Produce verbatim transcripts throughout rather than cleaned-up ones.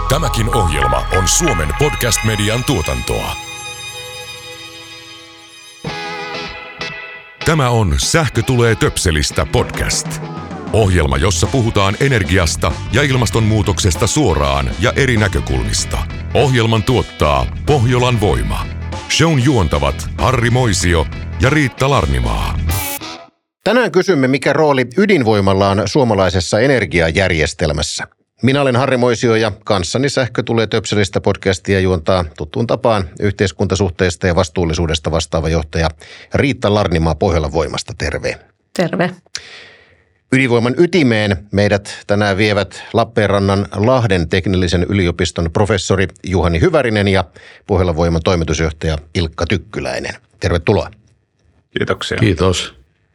Tämäkin ohjelma on Suomen podcast-median tuotantoa. Tämä on Sähkö tulee töpselistä podcast. Ohjelma, jossa puhutaan energiasta ja ilmastonmuutoksesta suoraan ja eri näkökulmista. Ohjelman tuottaa Pohjolan Voima. Shown juontavat Harri Moisio ja Riitta Larnimaa. Tänään kysymme, mikä rooli ydinvoimalla on suomalaisessa energiajärjestelmässä. Minä olen Harri Moisio ja kanssani Sähkö tulee töpselistä podcastia juontaa tuttuun tapaan yhteiskuntasuhteista ja vastuullisuudesta vastaava johtaja Riitta Larnimaa Pohjolan Voimasta. Terve. Terve. Ydinvoiman ytimeen meidät tänään vievät Lappeenrannan Lahden teknillisen yliopiston professori Juhani Hyvärinen ja Pohjolan Voiman toimitusjohtaja Ilkka Tykkyläinen. Tervetuloa. Kiitoksia. Kiitos.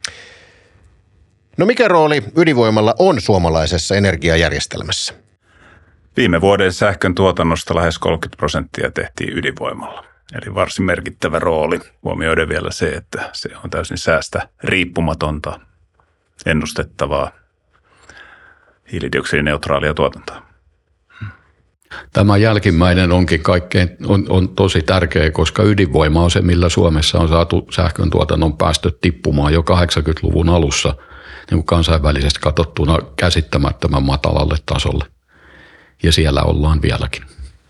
No mikä rooli ydinvoimalla on suomalaisessa energiajärjestelmässä? Viime vuoden sähkön tuotannosta lähes kolmekymmentä prosenttia tehtiin ydinvoimalla. Eli varsin merkittävä rooli. Huomioiden vielä se, että se on täysin säästä riippumatonta, ennustettavaa, hiilidioksidineutraalia tuotantoa. Tämä jälkimmäinen onkin kaikkein, on, on tosi tärkeä, koska ydinvoima on se, millä Suomessa on saatu sähkön tuotannon päästöt tippumaan jo kahdeksankymmentäluvun alussa niin kuin kansainvälisesti katsottuna käsittämättömän matalalle tasolle. Ja siellä ollaan vieläkin.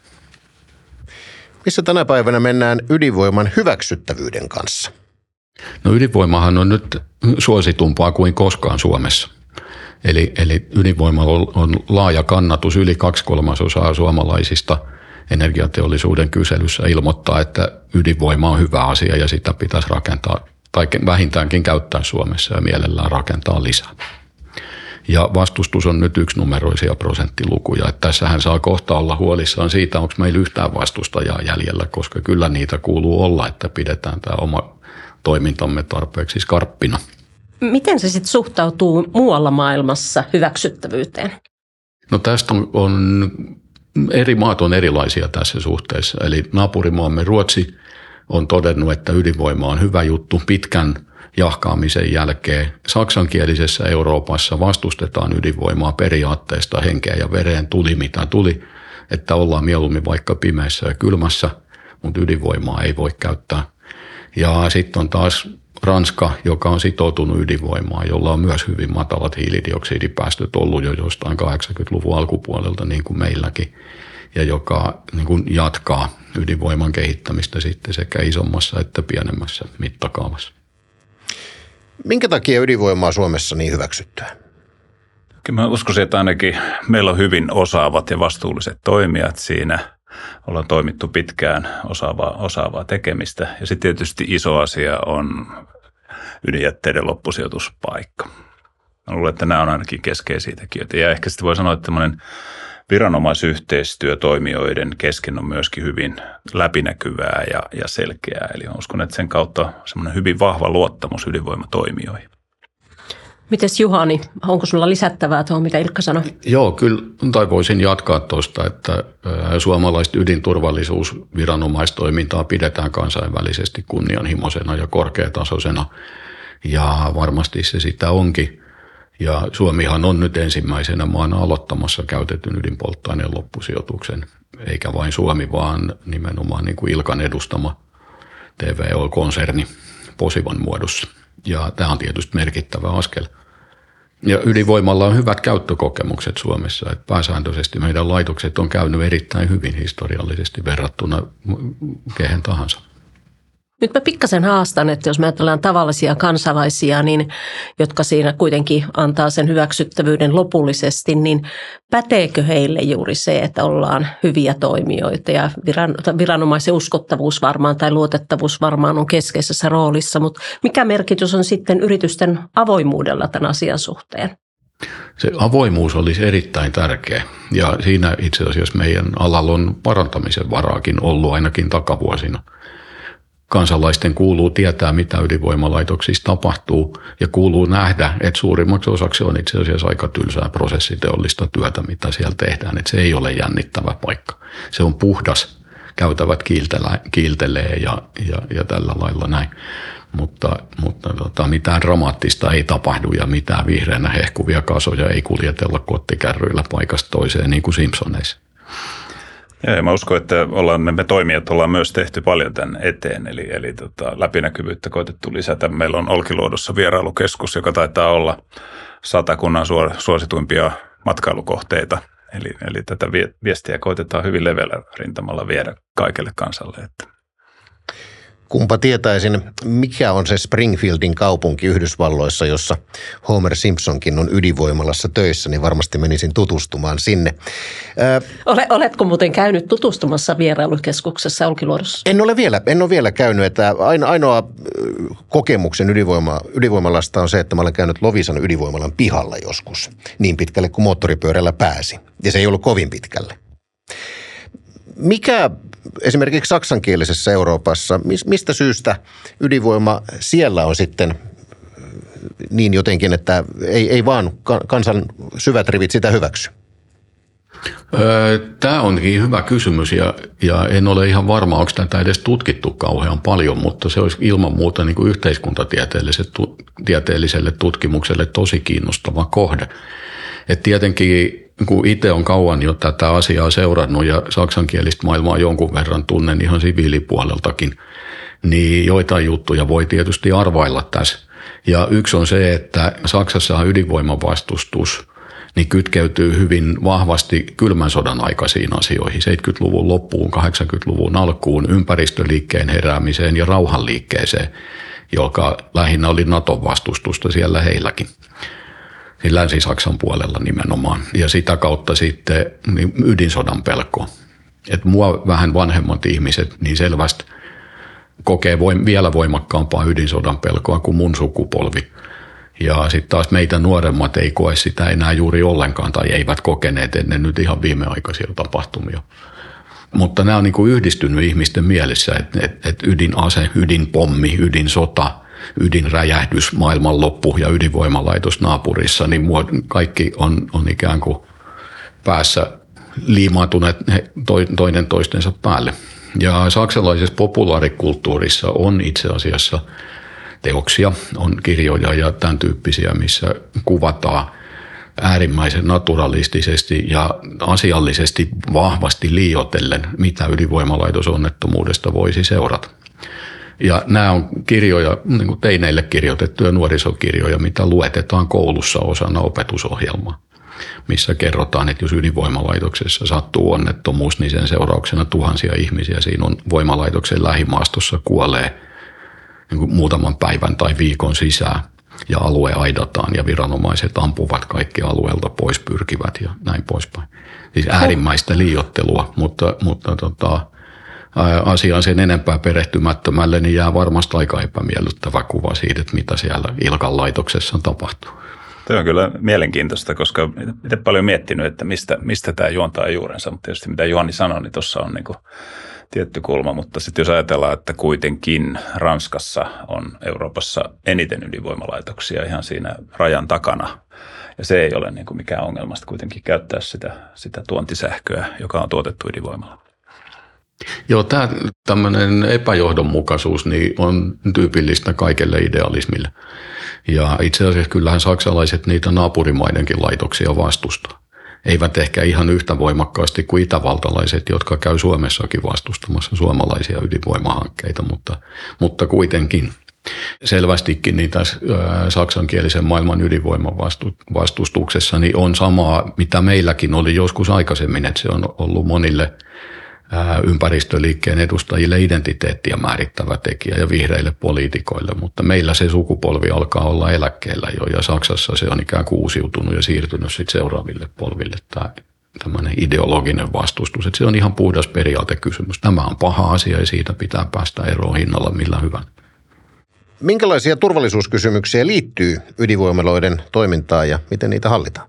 Missä tänä päivänä mennään ydinvoiman hyväksyttävyyden kanssa? No ydinvoimahan on nyt suositumpaa kuin koskaan Suomessa. Eli, eli ydinvoimalla on, on laaja kannatus. Yli kaksi kolmasosaa suomalaisista energiateollisuuden kyselyssä ilmoittaa, että ydinvoima on hyvä asia ja sitä pitäisi rakentaa tai vähintäänkin käyttää Suomessa ja mielellään rakentaa lisää. Ja vastustus on nyt yksinumeroisia prosenttilukuja. Että tässähän saa kohta olla huolissaan siitä, onko meillä yhtään vastustajaa jäljellä, koska kyllä niitä kuuluu olla, että pidetään tämä oma toimintamme tarpeeksi skarppina. Miten se sitten suhtautuu muualla maailmassa hyväksyttävyyteen? No tästä on, on eri maat on erilaisia tässä suhteessa. Eli naapurimaamme Ruotsi on todennut, että ydinvoima on hyvä juttu pitkän jahkaamisen jälkeen. Saksankielisessä Euroopassa vastustetaan ydinvoimaa periaatteesta henkeä ja vereen tuli mitä tuli, että ollaan mieluummin vaikka pimeässä ja kylmässä, mutta ydinvoimaa ei voi käyttää. Ja sitten on taas Ranska, joka on sitoutunut ydinvoimaan, jolla on myös hyvin matalat hiilidioksidipäästöt ollut jo jostain kahdeksankymmentäluvun alkupuolelta niin kuin meilläkin, ja joka niin kuin jatkaa ydinvoiman kehittämistä sitten sekä isommassa että pienemmässä mittakaavassa. Minkä takia ydinvoima on Suomessa niin hyväksyttyä? Kyllä mä uskoisin, että ainakin meillä on hyvin osaavat ja vastuulliset toimijat siinä. Ollaan toimittu pitkään osaavaa, osaavaa tekemistä. Ja sitten tietysti iso asia on ydinjätteiden loppusijoituspaikka. Mä luulen, että nämä on ainakin keskeisiä tekijöitä. Ja ehkä sitten voi sanoa, että tämmöinen viranomaisyhteistyö toimijoiden kesken on myöskin hyvin läpinäkyvää ja, ja selkeää. Eli uskon, että sen kautta semmoinen hyvin vahva luottamus ydinvoimatoimijoihin. Mites Juhani, onko sulla lisättävää tuohon, mitä Ilkka sanoi? Joo, kyllä, tai voisin jatkaa tuosta, että suomalaista ydinturvallisuusviranomaistoimintaa pidetään kansainvälisesti kunnianhimoisena ja korkeatasoisena, ja varmasti se sitä onkin. Ja Suomihan on nyt ensimmäisenä maana aloittamassa käytetyn ydinpolttoaineen loppusijoituksen, eikä vain Suomi, vaan nimenomaan niin kuin Ilkan edustama T V O-konserni Posivan muodossa. Ja tämä on tietysti merkittävä askel. Ja ydinvoimalla on hyvät käyttökokemukset Suomessa. Että pääsääntöisesti meidän laitokset on käynyt erittäin hyvin historiallisesti verrattuna kehen tahansa. Nyt mä pikkasen haastan, että jos me ajatellaan tavallisia kansalaisia, niin, jotka siinä kuitenkin antaa sen hyväksyttävyyden lopullisesti, niin päteekö heille juuri se, että ollaan hyviä toimijoita ja viran, viranomaisen uskottavuus varmaan tai luotettavuus varmaan on keskeisessä roolissa, mutta mikä merkitys on sitten yritysten avoimuudella tämän asian suhteen? Se avoimuus olisi erittäin tärkeä ja siinä itse asiassa meidän alalla on parantamisen varaakin ollut ainakin takavuosina. Kansalaisten kuuluu tietää, mitä ydinvoimalaitoksissa tapahtuu ja kuuluu nähdä, että suurimmaksi osaksi on itse asiassa aika tylsää prosessiteollista työtä, mitä siellä tehdään. Että se ei ole jännittävä paikka. Se on puhdas, käytävät kiiltelee ja, ja, ja tällä lailla näin. Mutta, mutta tota, mitään dramaattista ei tapahdu ja mitään vihreänä hehkuvia kasoja ei kuljetella kottikärryillä paikasta toiseen niin kuin Simpsoneissa. Ja, ja mä uskon, että ollaan, me toimijat ollaan myös tehty paljon tämän eteen, eli, eli tota, läpinäkyvyyttä koitettu lisätä. Meillä on Olkiluodossa vierailukeskus, joka taitaa olla Satakunnan suosituimpia matkailukohteita. Eli, eli tätä viestiä koitetaan hyvin leveällä rintamalla viedä kaikelle kansalle. Että. Kumpa tietäisin, mikä on se Springfieldin kaupunki Yhdysvalloissa, jossa Homer Simpsonkin on ydinvoimalassa töissä, niin varmasti menisin tutustumaan sinne. Ää, Ole, oletko muuten käynyt tutustumassa vierailukeskuksessa Olkiluodossa? En ole vielä, en ole vielä käynyt. Että ainoa kokemuksen ydinvoima, ydinvoimalasta on se, että mä olen käynyt Loviisan ydinvoimalan pihalla joskus, niin pitkälle kuin moottoripyörällä pääsi. Ja se ei ollut kovin pitkälle. Mikä esimerkiksi saksankielisessä Euroopassa, mistä syystä ydinvoima siellä on sitten niin jotenkin, että ei, ei vaan kansan syvät rivit sitä hyväksy? Tämä onkin hyvä kysymys ja, ja en ole ihan varma, onko tätä edes tutkittu kauhean paljon, mutta se olisi ilman muuta niin kuin yhteiskuntatieteelliselle tutkimukselle tosi kiinnostava kohde. Et tietenkin kun itse on kauan jo tätä asiaa seurannut ja saksankielistä maailmaa jonkun verran tunnen ihan siviilipuoleltakin, niin joitain juttuja voi tietysti arvailla tässä. Ja yksi on se, että Saksassa ydinvoiman vastustus niin kytkeytyy hyvin vahvasti kylmän sodan aikaisiin asioihin, seitsemänkymmentäluvun loppuun, kahdeksankymmentäluvun alkuun, ympäristöliikkeen heräämiseen ja rauhanliikkeeseen, joka lähinnä oli Naton vastustusta siellä heilläkin. Länsi-Saksan puolella nimenomaan. Ja sitä kautta sitten niin ydinsodan pelko. Että mua vähän vanhemmat ihmiset niin selvästi kokee voim- vielä voimakkaampaa ydinsodan pelkoa kuin mun sukupolvi. Ja sitten taas meitä nuoremmat ei koe sitä enää juuri ollenkaan tai eivät kokeneet ennen nyt ihan viimeaikaisia tapahtumia. Mutta nämä on niin kuin yhdistynyt ihmisten mielessä, että, että, että ydinase, ydinpommi, ydinsota, ydinräjähdys, maailmanloppu ja ydinvoimalaitos naapurissa, niin kaikki on, on ikään kuin päässä liimaantuneet toinen toistensa päälle. Ja saksalaisessa populaarikulttuurissa on itse asiassa teoksia, on kirjoja ja tämän tyyppisiä, missä kuvataan äärimmäisen naturalistisesti ja asiallisesti vahvasti liioitellen, mitä ydinvoimalaitosonnettomuudesta voisi seurata. Ja nämä on kirjoja, niin kuin teineille kirjoitettuja nuorisokirjoja, mitä luetetaan koulussa osana opetusohjelmaa, missä kerrotaan, että jos ydinvoimalaitoksessa sattuu onnettomuus, niin sen seurauksena tuhansia ihmisiä siinä on voimalaitoksen lähimaastossa kuolee niin kuin muutaman päivän tai viikon sisään ja alue aidataan ja viranomaiset ampuvat kaikki alueelta pois, pyrkivät ja näin poispäin. Siis äärimmäistä liioittelua, mutta, mutta tota, asiaan sen enempää perehtymättömälle, niin jää varmasti aika epämiellyttävä kuva siitä, että mitä siellä Ilkan laitoksessa tapahtuu. Tuo on kyllä mielenkiintoista, koska itse paljon miettinyt, että mistä, mistä tämä juontaa juurensa, mutta tietysti mitä Juhani sanoi, niin tuossa on niin kuin tietty kulma, mutta sitten jos ajatellaan, että kuitenkin Ranskassa on Euroopassa eniten ydinvoimalaitoksia ihan siinä rajan takana, ja se ei ole niin kuin mikään ongelma kuitenkin käyttää sitä, sitä tuontisähköä, joka on tuotettu ydinvoimalla. Joo, tämä tämmöinen epäjohdonmukaisuus niin on tyypillistä kaikelle idealismille. Ja itse asiassa kyllähän saksalaiset niitä naapurimaidenkin laitoksia vastustaa. Eivät ehkä ihan yhtä voimakkaasti kuin itävaltalaiset, jotka käy Suomessakin vastustamassa suomalaisia ydinvoimahankkeita, mutta, mutta kuitenkin. Selvästikin niin tässä saksankielisen maailman ydinvoiman vastustuksessa niin on samaa, mitä meilläkin oli joskus aikaisemmin, että se on ollut monille ympäristöliikkeen edustajille identiteettiä määrittävä tekijä ja vihreille poliitikoille, mutta meillä se sukupolvi alkaa olla eläkkeellä jo ja Saksassa se on ikään kuin uusiutunut ja siirtynyt sitten seuraaville polville tämä tämmöinen ideologinen vastustus, että se on ihan puhdas periaatekysymys. Tämä on paha asia ja siitä pitää päästä eroon hinnalla millä hyvän. Minkälaisia turvallisuuskysymyksiä liittyy ydinvoimaloiden toimintaan ja miten niitä hallitaan?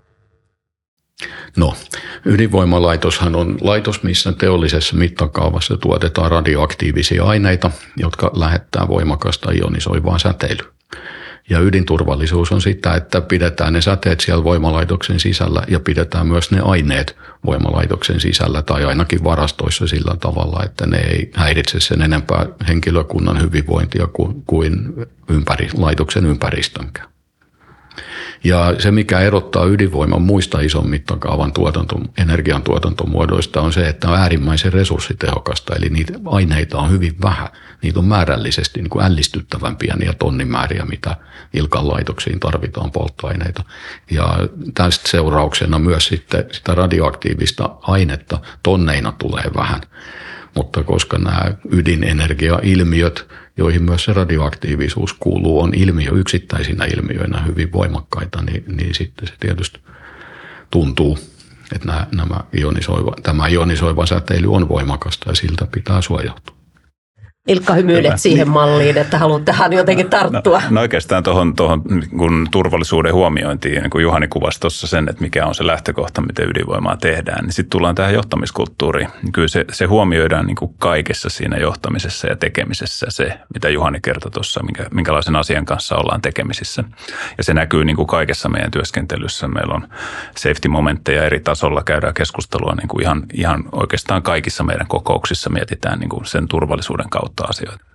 No, ydinvoimalaitoshan on laitos, missä teollisessa mittakaavassa tuotetaan radioaktiivisia aineita, jotka lähettää voimakasta ionisoivaa säteilyä. Ja ydinturvallisuus on sitä, että pidetään ne säteet siellä voimalaitoksen sisällä ja pidetään myös ne aineet voimalaitoksen sisällä tai ainakin varastoissa sillä tavalla, että ne ei häiritse sen enempää henkilökunnan hyvinvointia kuin ympäri, laitoksen ympäristönkään. Ja se, mikä erottaa ydinvoiman muista ison mittakaavan tuotanto, energiantuotantomuodoista on se, että on äärimmäisen resurssitehokasta. Eli niitä aineita on hyvin vähän. Niitä on määrällisesti niin kuin ällistyttävän pieniä tonnimääriä, mitä Ilkan laitoksiin tarvitaan polttoaineita. Ja tästä seurauksena myös sitten sitä radioaktiivista ainetta tonneina tulee vähän. Mutta koska nämä ydinenergiailmiöt, joihin myös se radioaktiivisuus kuuluu, on ilmiö yksittäisinä ilmiöinä hyvin voimakkaita, niin, niin sitten se tietysti tuntuu, että nämä, nämä ionisoiva, tämä ionisoiva säteily on voimakasta ja siltä pitää suojautua. Ilkka, hymyilet siihen malliin, että haluat tähän jotenkin tarttua. No, no oikeastaan tuohon, tuohon kun turvallisuuden huomiointiin, niin kuin Juhani kuvasi tuossa sen, että mikä on se lähtökohta, miten ydinvoimaa tehdään, niin sitten tullaan tähän johtamiskulttuuriin. Kyllä se, se huomioidaan niin kuin kaikessa siinä johtamisessa ja tekemisessä se, mitä Juhani kertoi tuossa, minkä, minkälaisen asian kanssa ollaan tekemisissä. Ja se näkyy niin kuin kaikessa meidän työskentelyssä. Meillä on safety-momentteja eri tasolla, käydään keskustelua niin kuin ihan, ihan oikeastaan kaikissa meidän kokouksissa mietitään niin kuin sen turvallisuuden kautta asioita.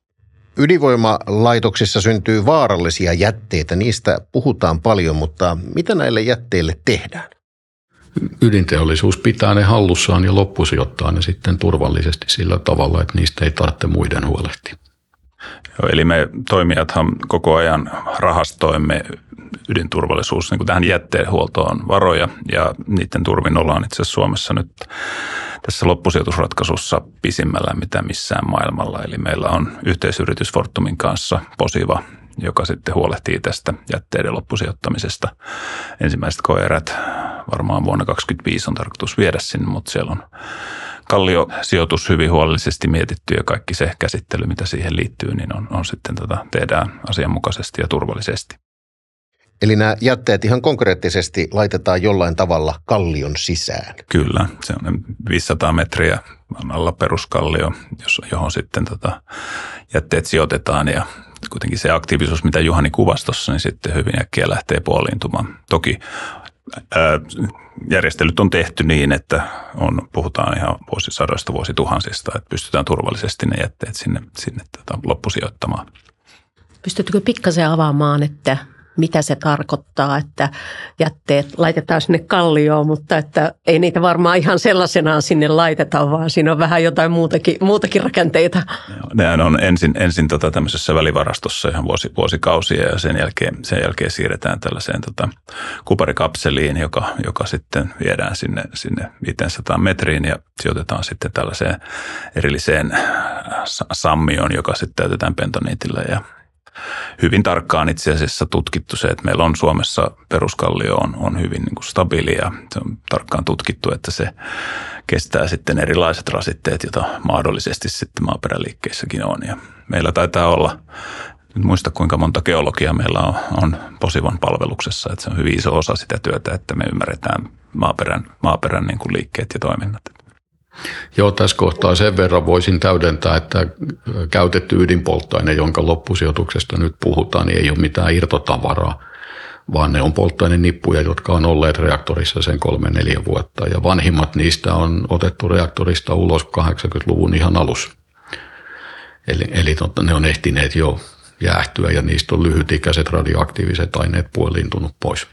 Ydinvoimalaitoksissa syntyy vaarallisia jätteitä, niistä puhutaan paljon, mutta mitä näille jätteille tehdään? Ydinteollisuus pitää ne hallussaan ja loppusijoittaa ne sitten turvallisesti sillä tavalla, että niistä ei tarvitse muiden huolehtia. Joo, eli me toimijathan koko ajan rahastoimme ydinturvallisuus niin kuin tähän jätteenhuoltoon varoja ja niiden turvin ollaan itse asiassa Suomessa nyt tässä loppusijoitusratkaisussa pisimmällä mitä missään maailmalla. Eli meillä on yhteisyritys Fortumin kanssa Posiva, joka sitten huolehtii tästä jätteiden loppusijoittamisesta. Ensimmäiset koeerät varmaan vuonna kaksikymmentäviisi on tarkoitus viedä sinne, mutta siellä on kalliosijoitus hyvin huolellisesti mietitty ja kaikki se käsittely, mitä siihen liittyy, niin on, on sitten tota, tehdään asianmukaisesti ja turvallisesti. Eli nämä jätteet ihan konkreettisesti laitetaan jollain tavalla kallion sisään. Kyllä, se on viisisataa metriä alla peruskallio, johon sitten tota jätteet sijoitetaan ja kuitenkin se aktiivisuus, mitä Juhani kuvasi tuossa, niin sitten hyvin äkkiä lähtee puoliintumaan. Toki ää, järjestelyt on tehty niin, että on, puhutaan ihan vuosisadoista, vuosituhansista, että pystytään turvallisesti ne jätteet sinne, sinne tota, loppusijoittamaan. Pystytkö pikkasen avaamaan, että mitä se tarkoittaa, että jätteet laitetaan sinne kallioon, mutta että ei niitä varmaan ihan sellaisenaan sinne laiteta, vaan siinä on vähän jotain muutakin, muutakin rakenteita. Nehän on ensin, ensin tota tämmöisessä välivarastossa ihan vuosi, vuosikausia ja sen jälkeen, sen jälkeen siirretään tällaiseen tota kuparikapseliin, joka, joka sitten viedään sinne, sinne viisisataa metriin ja sijoitetaan sitten tällaiseen erilliseen sammioon, joka sitten täytetään bentoniitillä ja hyvin tarkkaan itse asiassa tutkittu se, että meillä on Suomessa peruskallio on, on hyvin niin kuin stabiili ja se on tarkkaan tutkittu, että se kestää sitten erilaiset rasitteet, joita mahdollisesti sitten maaperäliikkeissäkin on. Ja meillä taitaa olla, nyt muista kuinka monta geologiaa meillä on, on Posivan palveluksessa, että se on hyvin iso osa sitä työtä, että me ymmärretään maaperän, maaperän niin kuin liikkeet ja toiminnat. Joo, tässä kohtaa sen verran voisin täydentää, että käytetty ydinpolttoaine, jonka loppusijoituksesta nyt puhutaan, niin ei ole mitään irtotavaraa, vaan ne on polttoainenippuja, jotka on olleet reaktorissa sen kolme neljä vuotta. Ja vanhimmat niistä on otettu reaktorista ulos kahdeksankymmentäluvun ihan alussa. Eli, eli totta, ne on ehtineet jo jäähtyä ja niistä on lyhytikäiset radioaktiiviset aineet puoliintunut pois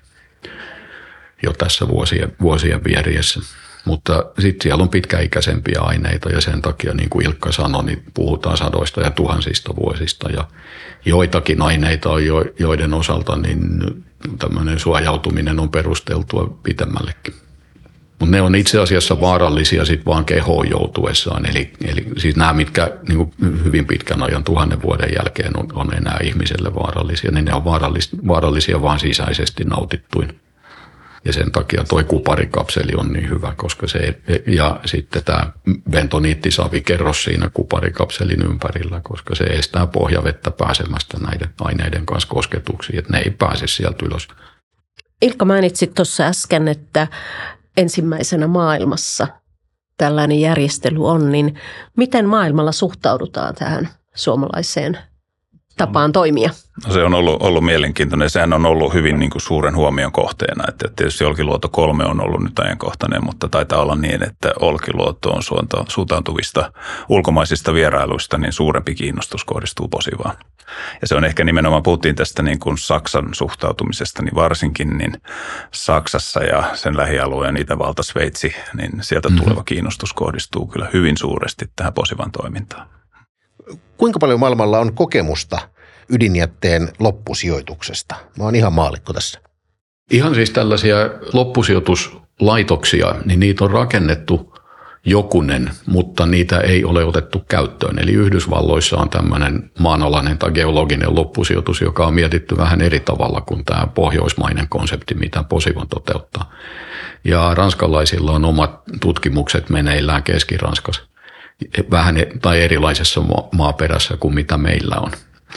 jo tässä vuosien, vuosien vieriessä. Mutta sitten siellä on pitkäikäisempiä aineita ja sen takia, niin kuin Ilkka sanoi, niin puhutaan sadoista ja tuhansista vuosista. Ja joitakin aineita on, joiden osalta niin tämmöinen suojautuminen on perusteltua pitemmällekin. Mutta ne on itse asiassa vaarallisia sitten vaan kehoon joutuessaan. Eli, eli siis nämä, mitkä niin kuin hyvin pitkän ajan, tuhannen vuoden jälkeen on, on enää ihmiselle vaarallisia, niin ne on vaarallisia, vaarallisia vaan sisäisesti nautittuin. Ja sen takia toi kuparikapseli on niin hyvä, koska se, ja sitten tämä bentoniittisavikerros siinä kuparikapselin ympärillä, koska se estää pohjavettä pääsemästä näiden aineiden kanssa kosketuksiin, että ne ei pääse sieltä ylös. Ilkka, mainitsit tuossa äsken, että ensimmäisenä maailmassa tällainen järjestely on, niin miten maailmalla suhtaudutaan tähän suomalaiseen tapaan toimia? No se on ollut, ollut mielenkiintoinen. Sehän on ollut hyvin niin kuin suuren huomion kohteena. Että tietysti Olkiluoto kolme on ollut nyt ajankohtainen, mutta taitaa olla niin, että Olkiluoto on suuntautuvista ulkomaisista vierailuista, niin suurempi kiinnostus kohdistuu Posivaan. Ja se on ehkä nimenomaan, puhuttiin tästä niin kuin Saksan suhtautumisesta, niin varsinkin niin Saksassa ja sen lähialueen Itävalta, Sveitsi, niin sieltä mm-hmm. tuleva kiinnostus kohdistuu kyllä hyvin suuresti tähän Posivan toimintaan. Kuinka paljon maailmalla on kokemusta ydinjätteen loppusijoituksesta? Mä oon ihan maallikko tässä. Ihan siis tällaisia loppusijoituslaitoksia, niin niitä on rakennettu jokunen, mutta niitä ei ole otettu käyttöön. Eli Yhdysvalloissa on tämmöinen maanalainen tai geologinen loppusijoitus, joka on mietitty vähän eri tavalla kuin tämä pohjoismainen konsepti, mitä Posivan toteuttaa. Ja ranskalaisilla on omat tutkimukset meneillään Keski-Ranskassa. Vähän tai erilaisessa maaperässä kuin mitä meillä on.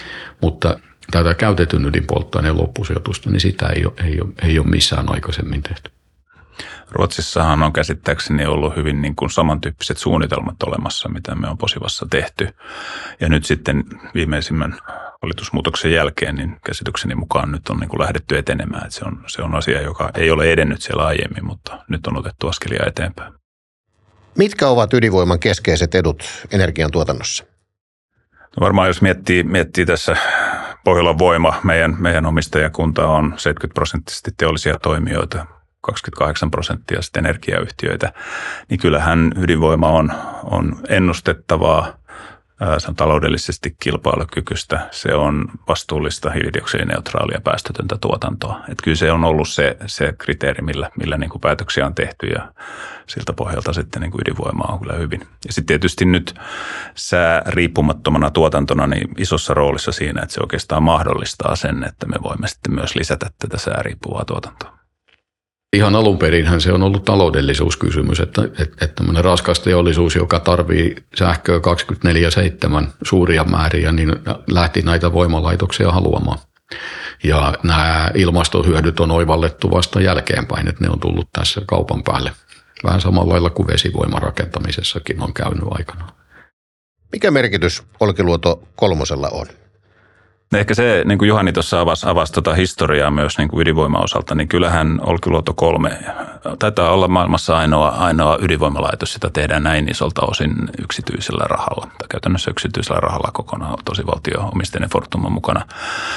Mutta tätä käytetyn ydinpolttoaineen loppusijoitusta, niin sitä ei ole, ei ole, ei ole missään aikaisemmin tehty. Ruotsissahan on käsittääkseni ollut hyvin niin kuin samantyyppiset suunnitelmat olemassa, mitä me on Posivassa tehty. Ja nyt sitten viimeisimmän valitusmuutoksen jälkeen, niin käsitykseni mukaan nyt on niin kuin lähdetty etenemään. Että se on, se on asia, joka ei ole edennyt siellä aiemmin, mutta nyt on otettu askelia eteenpäin. Mitkä ovat ydinvoiman keskeiset edut energiantuotannossa? No varmaan jos miettii, miettii tässä Pohjolan Voima, meidän, meidän omistajakunta on seitsemänkymmentä prosenttisesti teollisia toimijoita, kaksikymmentäkahdeksan prosenttia sitten energiayhtiöitä, niin kyllähän ydinvoima on, on ennustettavaa, se on taloudellisesti kilpailukykyistä, se on vastuullista, hiilidioksidineutraalia, päästötöntä tuotantoa. Että kyllä se on ollut se, se kriteeri, millä, millä niin kuin päätöksiä on tehty ja siltä pohjalta sitten niin kuin ydinvoima on kyllä hyvin. Ja sitten tietysti nyt sää riippumattomana tuotantona niin isossa roolissa siinä, että se oikeastaan mahdollistaa sen, että me voimme sitten myös lisätä tätä sääriippuvaa tuotantoa. Ihan alun perinhän se on ollut taloudellisuuskysymys, että, että, että tämmöinen raskas teollisuus, joka tarvii sähköä kaksikymmentäneljä seitsemän suuria määriä, niin lähti näitä voimalaitoksia haluamaan. Ja nämä ilmastohyödyt on oivallettu vasta jälkeenpäin, että ne on tullut tässä kaupan päälle. Vähän samalla lailla kuin vesivoiman rakentamisessakin on käynyt aikanaan. Mikä merkitys Olkiluoto kolmosella on? Ehkä se, niin kuin Juhani tuossa avasi, avasi tuota historiaa myös niin kuin ydinvoiman osalta, niin kyllähän Olkiluoto kolme taitaa olla maailmassa ainoa, ainoa ydinvoimalaitos, jota tehdään näin isolta osin yksityisellä rahalla, tai käytännössä yksityisellä rahalla kokonaan, tosi valtio-omisteinen Fortum on mukana.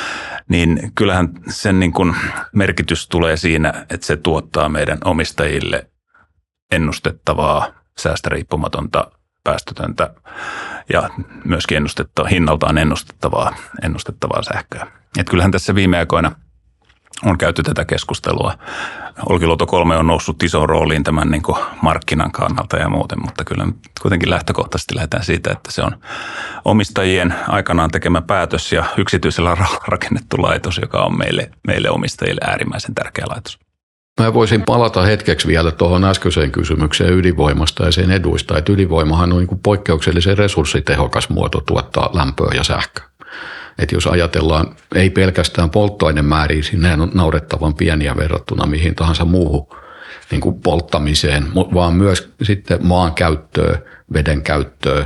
Niin kyllähän sen niin kuin merkitys tulee siinä, että se tuottaa meidän omistajille ennustettavaa, säästöriippumatonta, päästötöntä ja myöskin ennustettavaa, hinnaltaan ennustettavaa, ennustettavaa sähköä. Et kyllähän tässä viime aikoina on käyty tätä keskustelua. Olkiluoto kolme on noussut isoon rooliin tämän niin kuin markkinan kannalta ja muuten, mutta kyllä kuitenkin lähtökohtaisesti lähdetään siitä, että se on omistajien aikanaan tekemä päätös ja yksityisellä rahalla rakennettu laitos, joka on meille, meille omistajille äärimmäisen tärkeä laitos. Mä voisin palata hetkeksi vielä tuohon äskeiseen kysymykseen ydinvoimasta ja sen eduista, että ydinvoimahan on niin kuin poikkeuksellisen resurssitehokas muoto tuottaa lämpöä ja sähköä. Että jos ajatellaan, ei pelkästään polttoainemääriä, sinne on naurettavan pieniä verrattuna mihin tahansa muuhun niin kuin polttamiseen, vaan myös sitten maan käyttöä, veden käyttöä,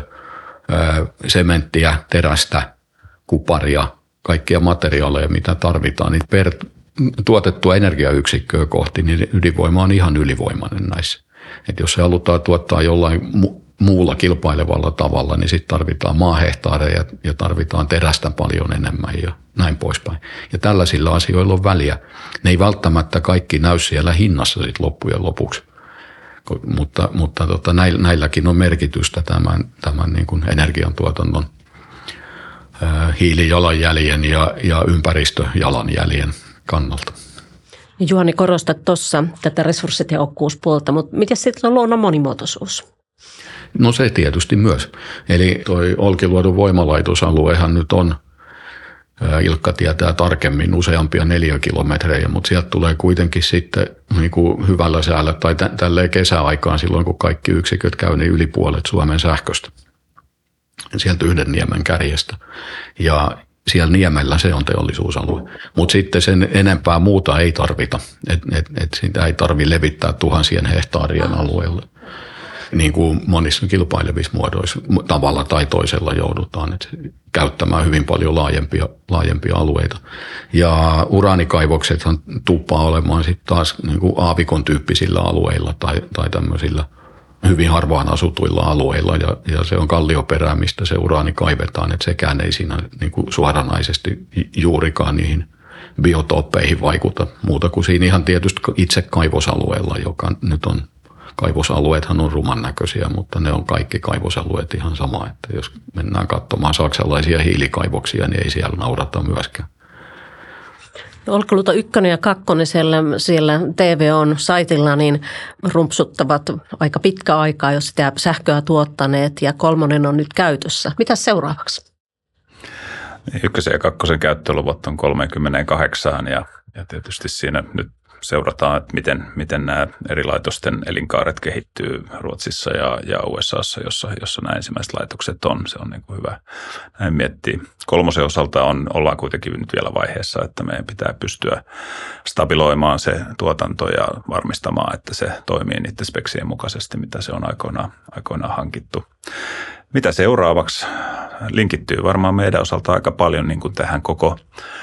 sementtiä, terästä, kuparia, kaikkia materiaaleja, mitä tarvitaan, niin per tuotettua energiayksikköä kohti, niin ydinvoima on ihan ylivoimainen näissä. Että jos se halutaan tuottaa jollain mu- muulla kilpailevalla tavalla, niin sitten tarvitaan maahehtaareja ja tarvitaan terästä paljon enemmän ja näin poispäin. Ja tällaisilla asioilla on väliä. Ne ei välttämättä kaikki näy siellä hinnassa sit loppujen lopuksi, mutta, mutta tota, näilläkin on merkitystä tämän, tämän niin kuin energiantuotannon ää, hiilijalanjäljen ja, ja ympäristöjalanjäljen kannalta. Juhani, korostat tuossa tätä resurssitehokkuuspuolta, mutta miten sitten luonnon monimuotoisuus? No se tietysti myös. Eli toi Olkiluodon voimalaitosaluehan nyt on, Ilkka tietää tarkemmin, useampia neliökilometrejä, mutta sieltä tulee kuitenkin sitten niin kuin hyvällä säällä tai tä- tälleen kesäaikaan silloin, kun kaikki yksiköt käy, niin yli puolet Suomen sähköstä. Sieltä yhden niemen kärjestä. Ja siellä niemellä se on teollisuusalue, mutta sitten sen enempää muuta ei tarvita, että et, et sitä ei tarvitse levittää tuhansien hehtaarien alueelle. niin kuin monissa kilpailevissa muodoissa tavalla tai toisella joudutaan että käyttämään hyvin paljon laajempia, laajempia alueita. Ja uraanikaivoksethan tuppaa olemaan sitten taas niin kuin aavikon tyyppisillä alueilla tai, tai tämmöisillä hyvin harvaan asutuilla alueilla ja, ja se on kallioperää, mistä se uraani kaivetaan, että sekään ei siinä niin kuin suoranaisesti juurikaan niihin biotooppeihin vaikuta muuta kuin siinä ihan tietysti itse kaivosalueella, joka nyt on, kaivosalueethan on ruman näköisiä, mutta ne on kaikki kaivosalueet ihan sama, että jos mennään katsomaan saksalaisia hiilikaivoksia, niin ei siellä naurata myöskään. Olkiluoto ykkönen ja kakkonen siellä, siellä T V O-saitilla niin rumpsuttavat aika pitkä aikaa, jos sitä sähköä tuottaneet ja kolmonen on nyt käytössä. Mitä seuraavaksi? Ykkösen ja kakkosen käyttöluvat on kolmekymmentäkahdeksan ja, ja tietysti siinä nyt seurataan, että miten, miten nämä eri laitosten elinkaaret kehittyy Ruotsissa ja, ja U S A:ssa, jossa, jossa nämä ensimmäiset laitokset on. Se on niin kuin hyvä näin miettiä. Kolmosen osalta on, ollaan kuitenkin nyt vielä vaiheessa, että meidän pitää pystyä stabiloimaan se tuotanto ja varmistamaan, että se toimii niiden speksien mukaisesti, mitä se on aikoinaan, aikoinaan hankittu. Mitä seuraavaksi? Linkittyy varmaan meidän osalta aika paljon niin kuin tähän koko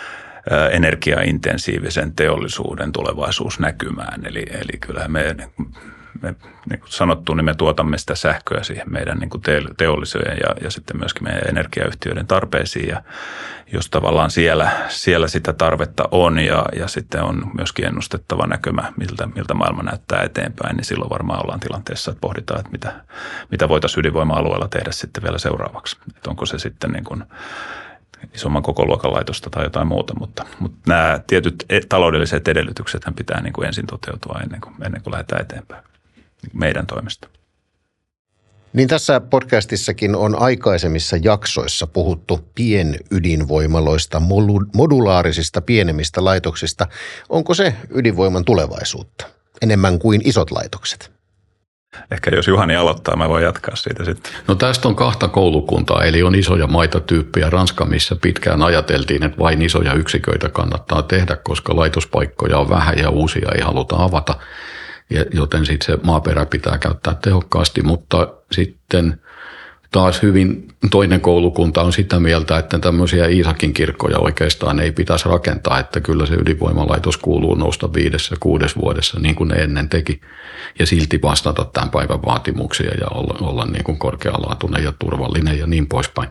energiaintensiivisen teollisuuden tulevaisuusnäkymään. Eli, eli kyllähän me, me niin kuin sanottu, niin me tuotamme sitä sähköä siihen meidän niin kuin teollisuuden ja, ja sitten myöskin meidän energiayhtiöiden tarpeisiin. Ja jos tavallaan siellä, siellä sitä tarvetta on ja, ja sitten on myöskin ennustettava näkymä, miltä, miltä maailma näyttää eteenpäin, niin silloin varmaan ollaan tilanteessa, että pohditaan, että mitä, mitä voitaisiin ydinvoima-alueella tehdä sitten vielä seuraavaksi. Että onko se sitten niin kuin isomman kokoluokan laitosta tai jotain muuta, mutta, mutta nämä tietyt taloudelliset edellytykset pitää niin kuin ensin toteutua ennen kuin, ennen kuin lähdetään eteenpäin meidän toimesta. Niin tässä podcastissakin on aikaisemmissa jaksoissa puhuttu pienydinvoimaloista, modulaarisista pienemmistä laitoksista. Onko se ydinvoiman tulevaisuutta enemmän kuin isot laitokset? Ehkä jos Juhani aloittaa, mä voin jatkaa siitä sitten. No tästä on kahta koulukuntaa, eli on isoja maita-tyyppejä. Ranska, missä pitkään ajateltiin, että vain isoja yksiköitä kannattaa tehdä, koska laitospaikkoja on vähän ja uusia ei haluta avata, joten sitten se maaperä pitää käyttää tehokkaasti, mutta sitten taas hyvin toinen koulukunta on sitä mieltä, että tämmöisiä Iisakin kirkkoja oikeastaan ei pitäisi rakentaa, että kyllä se ydinvoimalaitos kuuluu nousta viidessä, kuudes vuodessa niin kuin ne ennen teki ja silti vastata tämän päivän vaatimuksia ja olla, olla niin kuin korkealaatuinen ja turvallinen ja niin poispäin.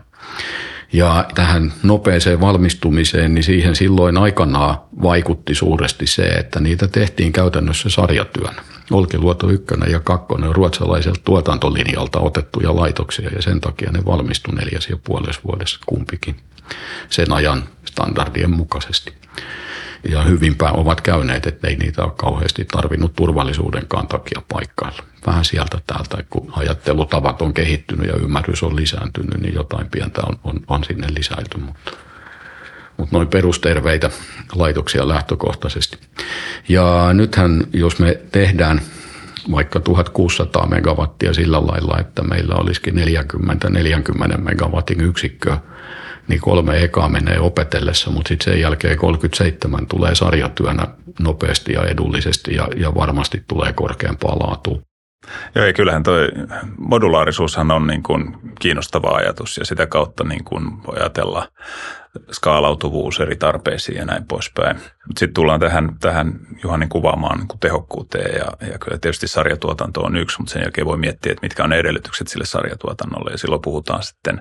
Ja tähän nopeeseen valmistumiseen, niin siihen silloin aikanaan vaikutti suuresti se, että niitä tehtiin käytännössä sarjatyönä. Olkiluoto ykkönen ja kakkonen on ruotsalaiselta tuotantolinjalta otettuja laitoksia ja sen takia ne valmistui neljäs ja puolessa vuodessa kumpikin sen ajan standardien mukaisesti. Ja hyvinpä ovat käyneet, että ei niitä ole kauheasti tarvinnut turvallisuudenkaan takia paikkailla. Vähän sieltä täältä, kun ajattelutavat on kehittynyt ja ymmärrys on lisääntynyt, niin jotain pientä on, on, on sinne lisäilty, mutta, mutta noin perusterveitä laitoksia lähtökohtaisesti. Ja nythän, jos me tehdään vaikka tuhatkuusisataa megawattia sillä lailla, että meillä olisikin neljäkymmentä neljäkymmentä megawatin yksikköä, niin kolme ekaa menee opetellessa, mutta sitten sen jälkeen kolmekymmentäseitsemän tulee sarjatyönä nopeasti ja edullisesti ja, ja varmasti tulee korkeampaa laatua. Joo, ja kyllähän toi modulaarisuushan on niin kuin kiinnostava ajatus ja sitä kautta niin kuin voi ajatella skaalautuvuus eri tarpeisiin ja näin poispäin. Mutta sitten tullaan tähän, tähän Juhanin kuvaamaan niin kuin tehokkuuteen ja, ja kyllä tietysti sarjatuotanto on yksi, mutta sen jälkeen voi miettiä, että mitkä on ne edellytykset sille sarjatuotannolle ja silloin puhutaan sitten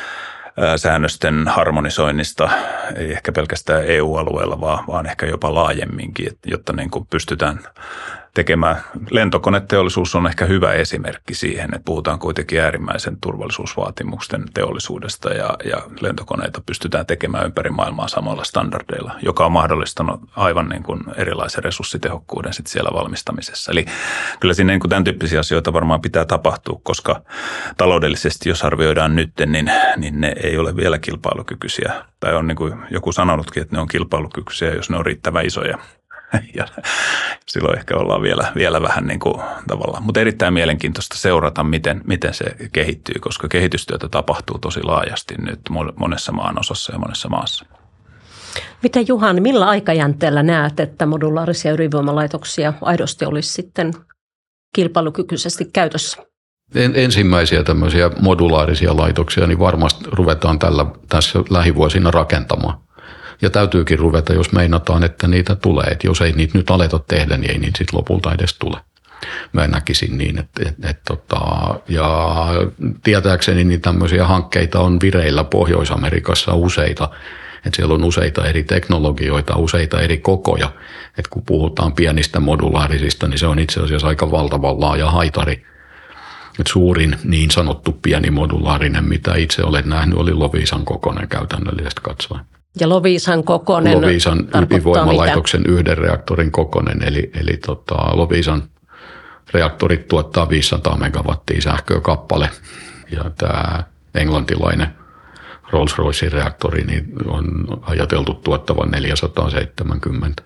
säännösten harmonisoinnista, ei ehkä pelkästään E U-alueella, vaan, vaan ehkä jopa laajemminkin, jotta niin kuin pystytään tekemään. Lentokoneteollisuus on ehkä hyvä esimerkki siihen, että puhutaan kuitenkin äärimmäisen turvallisuusvaatimusten teollisuudesta ja, ja lentokoneita pystytään tekemään ympäri maailmaa samalla standardeilla, joka on mahdollistanut aivan niin kuin erilaisen resurssitehokkuuden sit siellä valmistamisessa. Eli kyllä siinä niin kuin tämän tyyppisiä asioita varmaan pitää tapahtua, koska taloudellisesti, jos arvioidaan nyt, niin, niin ne ei ole vielä kilpailukykyisiä. Tai on niin kuin joku sanonutkin, että ne on kilpailukykyisiä, jos ne on riittävän isoja. Ja silloin ehkä ollaan vielä, vielä vähän niin kuin tavallaan, mutta erittäin mielenkiintoista seurata, miten, miten se kehittyy, koska kehitystyötä tapahtuu tosi laajasti nyt monessa maan osassa ja monessa maassa. Miten Juhani, millä aikajänteellä näet, että modulaarisia ydinvoimalaitoksia aidosti olisi sitten kilpailukykyisesti käytössä? Ensimmäisiä tämmöisiä modulaarisia laitoksia niin varmasti ruvetaan tällä, tässä lähivuosina rakentamaan. Ja täytyykin ruveta, jos meinataan, että niitä tulee. Et jos ei niitä nyt aleta tehdä, niin ei niitä sitten lopulta edes tule. Mä näkisin niin, että et, et, tota, ja tietääkseni niin tämmöisiä hankkeita on vireillä Pohjois-Amerikassa useita. Että siellä on useita eri teknologioita, useita eri kokoja. Et kun puhutaan pienistä modulaarisista, niin se on itse asiassa aika valtavan laaja haitari. Et suurin niin sanottu pieni modulaarinen, mitä itse olen nähnyt, oli Loviisan kokoinen käytännöllisesti katsoen. Ja Loviisan kokoinen Loviisan ydinvoimalaitoksen mitä? Yhden reaktorin kokoinen, eli, eli tota, Loviisan reaktorit tuottaa viisisataa megawattia sähköä kappale. Ja tämä englantilainen Rolls-Roycen reaktori niin on ajateltu tuottavan neljäsataaseitsemänkymmentä.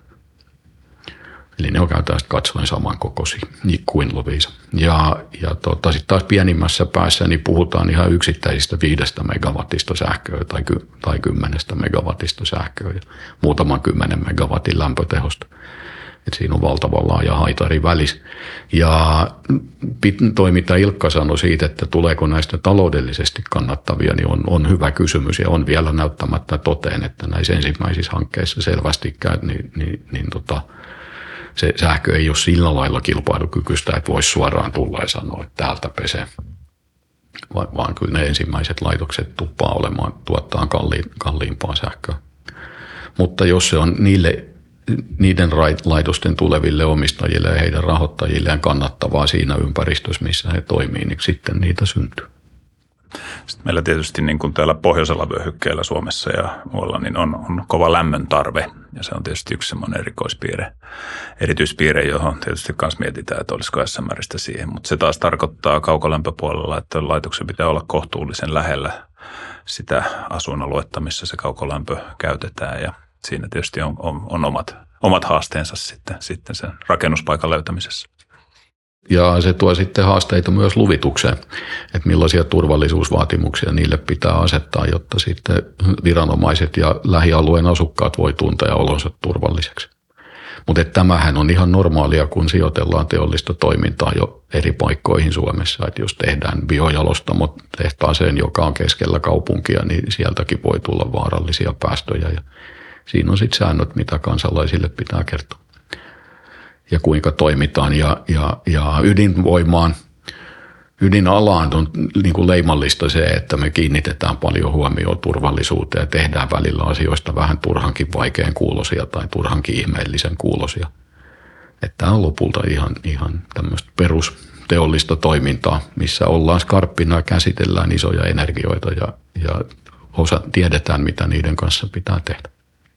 Eli ne on käytännössä katsoen samankokoisia kuin Loviisa. Ja, ja tota, sitten taas pienimmässä päässä niin puhutaan ihan yksittäisistä viidestä megawattista sähköä tai, ky, tai kymmenestä megawattista sähköä ja muutaman kymmenen megawatin lämpötehosta. Et siinä on valtavan laaja haitari välissä. Ja toi, mitä Ilkka sanoi siitä, että tuleeko näistä taloudellisesti kannattavia, niin on, on hyvä kysymys ja on vielä näyttämättä toteen, että näissä ensimmäisissä hankkeissa selvästi käy, niin, niin, niin tota, se sähkö ei ole sillä lailla kilpailukykyistä, että voisi suoraan tulla ja sanoa, että täältä pesee. Vaan kyllä ne ensimmäiset laitokset tuppaa olemaan, tuottaa kalliin, kalliimpaa sähköä. Mutta jos se on niille, niiden laitosten tuleville omistajille ja heidän rahoittajilleen kannattavaa siinä ympäristössä, missä he toimii, niin sitten niitä syntyy. Sitten meillä tietysti niin kuin täällä pohjoisella vyöhykkeellä Suomessa ja muualla niin on, on kova lämmön tarve ja se on tietysti yksi semmoinen erikoispiirre, erityispiirre, johon tietysti myös mietitään, että olisiko S M R:stä siihen, mutta se taas tarkoittaa kaukolämpöpuolella, että laitoksen pitää olla kohtuullisen lähellä sitä asuinaluetta, missä se kaukolämpö käytetään ja siinä tietysti on, on, on omat, omat haasteensa sitten, sitten sen rakennuspaikan löytämisessä. Ja se tuo sitten haasteita myös luvitukseen, että millaisia turvallisuusvaatimuksia niille pitää asettaa, jotta sitten viranomaiset ja lähialueen asukkaat voi tuntea olonsa turvalliseksi. Mutta tämähän on ihan normaalia, kun sijoitellaan teollista toimintaa jo eri paikkoihin Suomessa. Että jos tehdään biojalostamot tehtaaseen, joka on keskellä kaupunkia, niin sieltäkin voi tulla vaarallisia päästöjä. Ja siinä on sitten säännöt, mitä kansalaisille pitää kertoa. Ja kuinka toimitaan. Ja, ja, ja ydinvoimaan, ydinalaan on niin kuin leimallista se, että me kiinnitetään paljon huomioon turvallisuuteen ja tehdään välillä asioista vähän turhankin vaikean kuulosia tai turhankin ihmeellisen kuulosia. Että tämä on lopulta ihan, ihan tämmöistä perusteollista toimintaa, missä ollaan skarppina ja käsitellään isoja energioita ja, ja osa, tiedetään, mitä niiden kanssa pitää tehdä.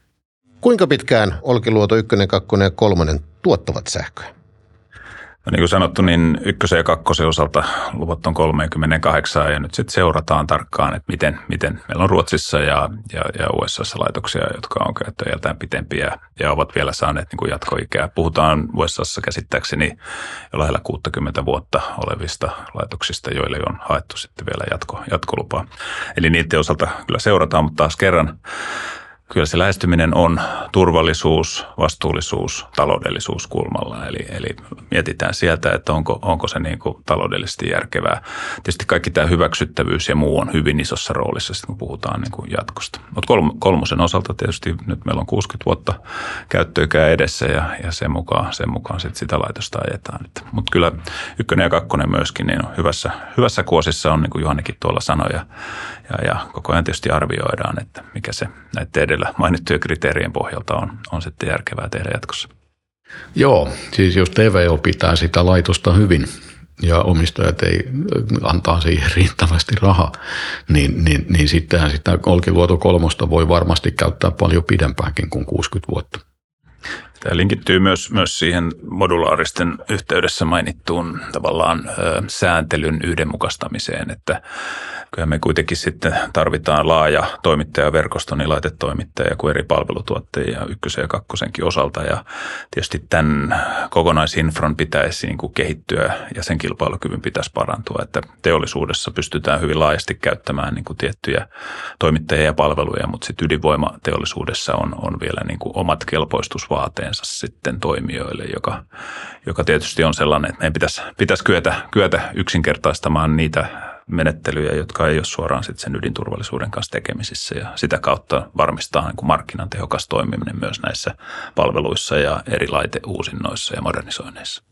Kuinka pitkään Olkiluoto ykkönen, kakkonen ja kolmonen tuottavat sähköä? No niin kuin sanottu, niin ykkösen ja kakkosen osalta luvut on kolmekymmentäkahdeksan ja nyt sitten seurataan tarkkaan, että miten, miten meillä on Ruotsissa ja, ja, ja U S A:ssa laitoksia, jotka on käyttöiältään pitempiä ja ovat vielä saaneet niin kuin jatkoikää. Puhutaan U S A:ssa käsittääkseni jo lähellä kuusikymmentä vuotta olevista laitoksista, joille on haettu sitten vielä jatko, jatkolupaa. Eli niiden osalta kyllä seurataan, mutta taas kerran kyllä se lähestyminen on turvallisuus, vastuullisuus, taloudellisuus kulmalla. Eli, eli mietitään sieltä, että onko, onko se niin kuin taloudellisesti järkevää. Tietysti kaikki tämä hyväksyttävyys ja muu on hyvin isossa roolissa, kun puhutaan niin kuin jatkosta. Mutta kolmosen osalta tietysti nyt meillä on kuusikymmentä vuotta käyttöikää edessä ja, ja sen mukaan, sen mukaan sit sitä laitosta ajetaan. Mutta kyllä ykkönen ja kakkonen myöskin niin on hyvässä, hyvässä kuosissa on, niin kuin Juhanikin tuolla sanoi. Ja, ja, ja koko ajan tietysti arvioidaan, että mikä se näiden edellä mainittujen kriteerien pohjalta on, on sitten järkevää tehdä jatkossa. Joo, siis jos T V O pitää sitä laitosta hyvin ja omistajat ei antaa siihen riittävästi rahaa, niin, niin, niin sittenhän sitä Olkiluoto kolmosta voi varmasti käyttää paljon pidempäänkin kuin kuusikymmentä vuotta. Tämä linkittyy myös, myös siihen modulaaristen yhteydessä mainittuun tavallaan ö, sääntelyn yhdenmukaistamiseen, että kyllä me kuitenkin sitten tarvitaan laaja toimittajaverkosto, niin laitetoimittajia kuin eri palvelutuottajia ykkösen ja kakkosenkin osalta. Ja tietysti tämän kokonaisinfran pitäisi niin kuin kehittyä ja sen kilpailukyvyn pitäisi parantua, että teollisuudessa pystytään hyvin laajasti käyttämään niin kuin tiettyjä toimittajia ja palveluja, mutta sitten ydinvoimateollisuudessa on, on vielä niin kuin omat kelpoistusvaateensa osuutensa sitten toimijoille, joka, joka tietysti on sellainen, että meidän pitäisi, pitäisi kyetä, kyetä yksinkertaistamaan niitä menettelyjä, jotka ei ole suoraan sitten sen ydinturvallisuuden kanssa tekemisissä ja sitä kautta varmistaa niin kuin markkinan tehokas toimiminen myös näissä palveluissa ja eri laiteuusinnoissa ja modernisoinneissa.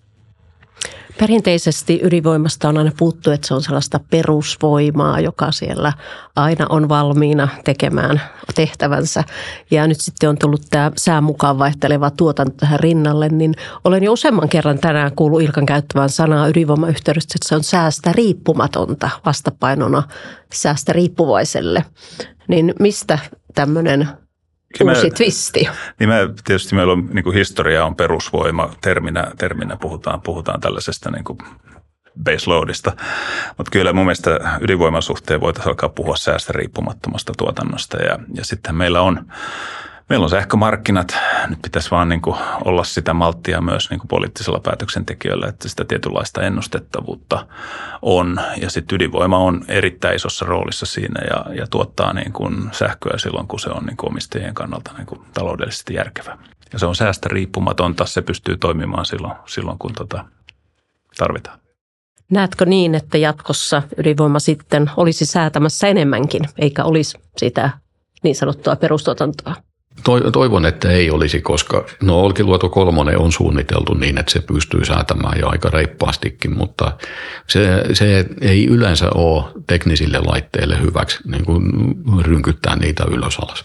Perinteisesti ydinvoimasta on aina puhuttu, että se on sellaista perusvoimaa, joka siellä aina on valmiina tekemään tehtävänsä. Ja nyt sitten on tullut tämä sään mukaan vaihteleva tuotanto tähän rinnalle, niin olen jo useamman kerran tänään kuullut Ilkan käyttävän sanaa ydinvoimayhteydessä, että se on säästä riippumatonta vastapainona säästä riippuvaiselle. Niin mistä tämmöinen uusi me, twisti? Niin me, tietysti meillä on niin kuin historia on perusvoima, terminä, terminä puhutaan, puhutaan tällaisesta niin kuin baseloadista, mutta kyllä mun mielestä ydinvoiman suhteen voitaisiin alkaa puhua säästä riippumattomasta tuotannosta ja, ja sitten meillä on Meillä on sähkömarkkinat, nyt pitäisi vaan niin kuin olla sitä malttia myös niin kuin poliittisella päätöksentekijöillä, että sitä tietynlaista ennustettavuutta on. Ja sitten ydinvoima on erittäin isossa roolissa siinä ja, ja tuottaa niin kuin sähköä silloin, kun se on niin kuin omistajien kannalta niin kuin taloudellisesti järkevää. Ja se on säästä riippumatonta, se pystyy toimimaan silloin, silloin kun tota tarvitaan. Näetkö niin, että jatkossa ydinvoima sitten olisi säätämässä enemmänkin, eikä olisi sitä niin sanottua perustuotantoa? Toivon, että ei olisi, koska no Olkiluoto kolmonen on suunniteltu niin, että se pystyy säätämään jo aika reippaastikin, mutta se, se ei yleensä ole teknisille laitteille hyväksi niin kuin rynkyttää niitä ylös alas.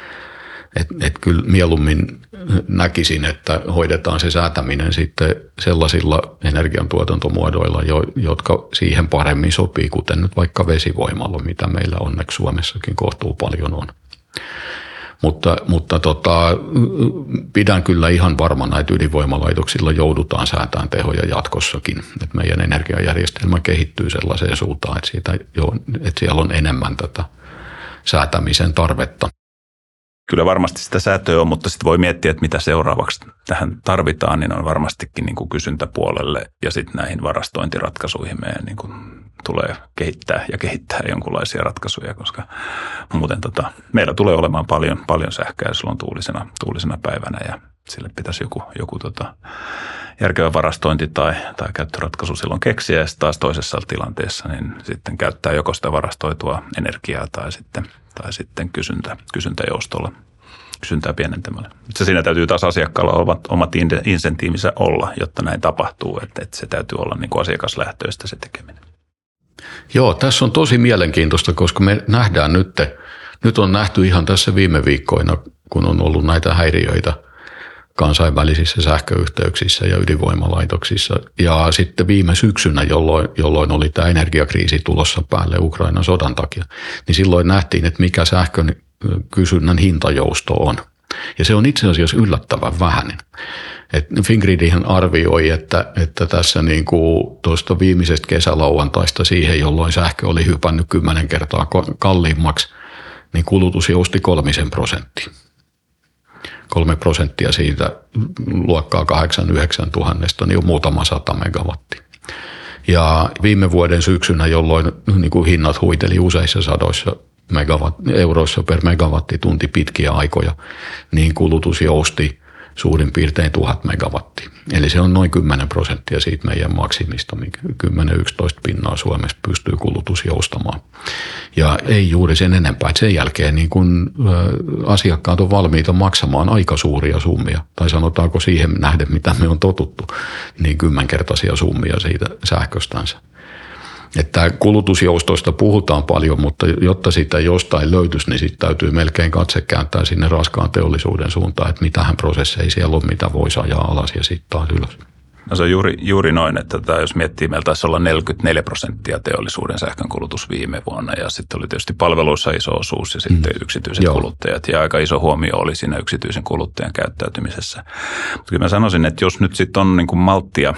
Et, et kyllä mieluummin näkisin, että hoidetaan se säätäminen sitten sellaisilla energiantuotantomuodoilla, jo, jotka siihen paremmin sopii, kuten nyt vaikka vesivoimalla, mitä meillä onneksi Suomessakin kohtuu paljon on. Mutta, mutta tota, pidän kyllä ihan varmana, että ydinvoimalaitoksilla joudutaan säätämään tehoja jatkossakin. Että meidän energiajärjestelmä kehittyy sellaiseen suuntaan, että, siitä jo, että siellä on enemmän tätä säätämisen tarvetta. Kyllä varmasti sitä säätöä on, mutta sitten voi miettiä, että mitä seuraavaksi tähän tarvitaan, niin on varmastikin niin kuin kysyntäpuolelle ja sitten näihin varastointiratkaisuihin meidän niin kuin tulee kehittää ja kehittää jonkinlaisia ratkaisuja, koska muuten tota, meillä tulee olemaan paljon, paljon sähköä silloin tuulisena, tuulisena päivänä ja sille pitäisi joku, joku tota, järkevä varastointi tai, tai käyttöratkaisu silloin keksiä ja sitten taas toisessa tilanteessa niin sitten käyttää joko sitä varastoitua energiaa tai sitten, tai sitten kysyntä, kysyntäjoustolla, kysyntää pienentämällä. Se siinä täytyy taas asiakkaalla omat, omat insentiivinsä olla, jotta näin tapahtuu, että, että se täytyy olla niin kuin asiakaslähtöistä se tekeminen. Joo, tässä on tosi mielenkiintoista, koska me nähdään nyt, nyt on nähty ihan tässä viime viikkoina, kun on ollut näitä häiriöitä kansainvälisissä sähköyhteyksissä ja ydinvoimalaitoksissa. Ja sitten viime syksynä, jolloin, jolloin oli tämä energiakriisi tulossa päälle Ukrainan sodan takia, niin silloin nähtiin, että mikä sähkön kysynnän hintajousto on. Ja se on itse asiassa yllättävän vähäinen. Fingridihän arvioi, että, että tässä niin kuin tuosta viimeisestä kesälauantaista siihen, jolloin sähkö oli hypännyt kymmenen kertaa kalliimmaksi, niin kulutus jousti kolmisen prosenttia. Kolme prosenttia siitä luokkaa kahdeksan yhdeksän tuhannesta, niin on muutama sata megawattia. Ja viime vuoden syksynä, jolloin niin kuin hinnat huiteli useissa sadoissa megawatt, euroissa per megawattitunti pitkiä aikoja, niin kulutus jousti suurin piirtein tuhat megawattia. Eli se on noin kymmenen prosenttia siitä meidän maksimista, mikä kymmenen yksitoista pinnaa Suomessa pystyy kulutus joustamaan. Ja ei juuri sen enempää, että sen jälkeen niin kun asiakkaat on valmiita maksamaan aika suuria summia, tai sanotaanko siihen nähden, mitä me on totuttu, niin kymmenkertaisia summia siitä sähköstänsä. Että kulutusjoustoista puhutaan paljon, mutta jotta sitä jostain löytyisi, niin sitten täytyy melkein katse kääntää sinne raskaan teollisuuden suuntaan, että mitähän prosesseja siellä on, mitä voisi ajaa alas ja sitten taas ylös. No se on juuri, juuri noin, että tämä, jos miettii, meillä taisi olla neljäkymmentäneljä prosenttia teollisuuden sähkönkulutus viime vuonna ja sitten oli tietysti palveluissa iso osuus ja sitten mm. yksityiset Joo. kuluttajat ja aika iso huomio oli siinä yksityisen kuluttajan käyttäytymisessä. Mutta kyllä mä sanoisin, että jos nyt sitten on niin kuin malttia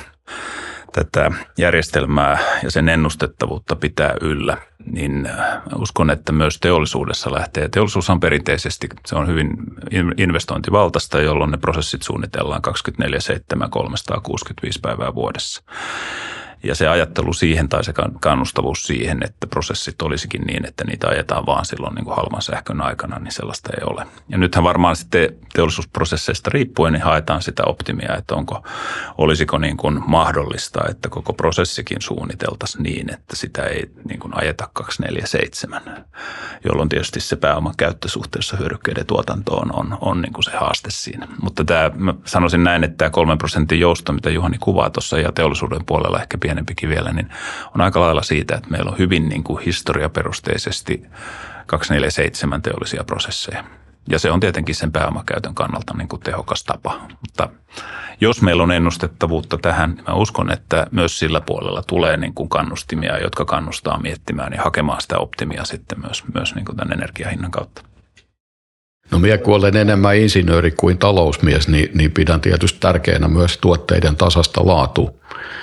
tätä järjestelmää ja sen ennustettavuutta pitää yllä, niin uskon, että myös teollisuudessa lähtee. Teollisuus on perinteisesti, se on hyvin investointivaltaista, jolloin ne prosessit suunnitellaan kaksikymmentäneljä seitsemän kolmesataakuusikymmentäviisi päivää vuodessa. Ja se ajattelu siihen tai se kannustavuus siihen, että prosessit olisikin niin, että niitä ajetaan vaan silloin niin kuin halvan sähkön aikana, niin sellaista ei ole. Ja nythän varmaan sitten teollisuusprosesseista riippuen niin haetaan sitä optimia, että onko, olisiko niin kuin mahdollista, että koko prosessikin suunniteltaisiin niin, että sitä ei niin kuin ajeta kaksikymmentäneljä seitsemän, jolloin tietysti se pääoman käyttösuhteessa hyödykkeiden tuotantoon on, on niin kuin se haaste siinä. Mutta tämä, mä sanoisin näin, että tämä kolmen prosentin jousto, mitä Juhani kuvaa tuossa ja teollisuuden puolella ehkä pienempikin vielä, niin on aika lailla siitä, että meillä on hyvin niin kuin historiaperusteisesti kaksikymmentäneljä seitsemän teollisia prosesseja. Ja se on tietenkin sen pääomakäytön kannalta niin kuin tehokas tapa. Mutta jos meillä on ennustettavuutta tähän, niin mä uskon, että myös sillä puolella tulee niin kuin kannustimia, jotka kannustaa miettimään ja hakemaan sitä optimia sitten myös, myös niin kuin tämän energiahinnan kautta. No minä kun olen enemmän insinööri kuin talousmies, niin, niin pidän tietysti tärkeänä myös tuotteiden tasasta laatua.